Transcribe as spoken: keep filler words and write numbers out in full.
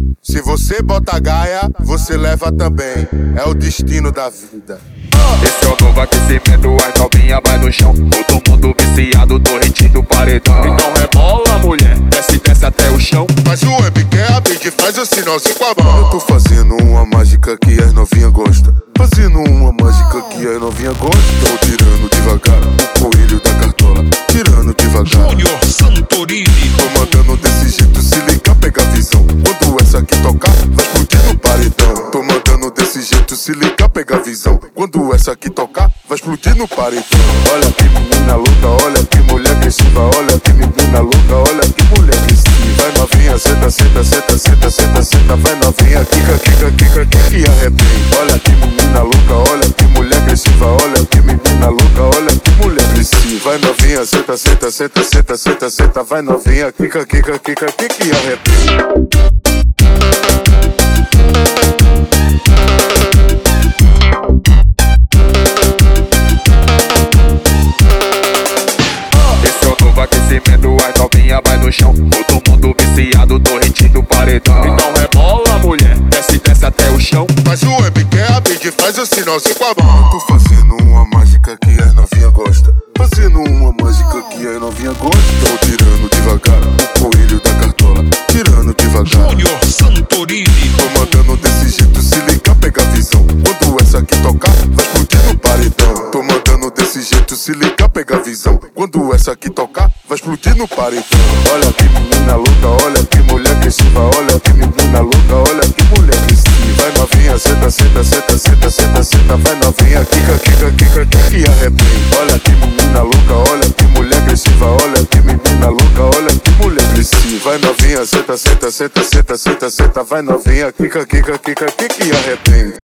Se você bota gaia, você leva também. É o destino da vida. Esse é o novo aquecimento, as novinha vai no chão. Todo mundo viciado do hit do paredão. Então rebola, mulher, desce, desce até o chão. Faz o web que é a beat, faz o sinalzinho com a mão. Eu tô fazendo uma mágica que as novinha gosta. Fazendo uma mágica que as novinha gosta. Tô tirando devagar o coelho da cartola. Tirando devagar Júnior Santorini. Tô mandando desse jeito, se liga, pega a visão. Quando essa aqui tocar, vai explodir no paredão. Tô mandando desse jeito, se liga, pega a visão. Quando essa aqui tocar, vai explodir no paredão. Olha que menina louca, olha que mulher agressiva. Olha que menina louca, olha que mulher agressiva. Vai novinha, senta, senta, senta, senta, senta, senta. Vai novinha, quica, quica, quica, quica e arrebenta. Olha que menina louca, olha que mulher agressiva. Olha que menina louca, olha que mulher agressiva. Vai novinha, senta, senta, senta, senta, senta, senta. Vai novinha, quica, quica, quica, quica e arrebenta. Aquecimento, as novinha vai no chão. Todo mundo viciado do hit do paredão. Então rebola, mulher, desce, desce até o chão. Faz o web que é a beat, faz o sinalzinho com a mão. Eu tô fazendo uma mágica que as novinha gosta. Fazendo uma mágica que as novinha gosta. Tô tirando devagar o coelho da cartola. Tirando devagar Júnior Santorini. Tô mandando desse jeito, se liga, pega a visão. Quando essa aqui tocar, vai explodir no paredão. Tô mandando desse jeito, se liga, pega a visão. Quando essa aqui tocar, vai explodir no paredão. Olha que menina louca, olha que mulher agressiva. Olha que menina louca, olha que mulher agressiva. Vai novinha, senta, senta, senta, senta, senta, senta. Vai novinha, quica, quica, quica, quica e arrebenta. Olha que menina louca, olha que mulher agressiva. Olha que menina louca, olha que mulher agressiva. Vai novinha, senta, senta, senta, senta, senta, senta. Vai novinha, quica, quica, quica, quica e arrebenta.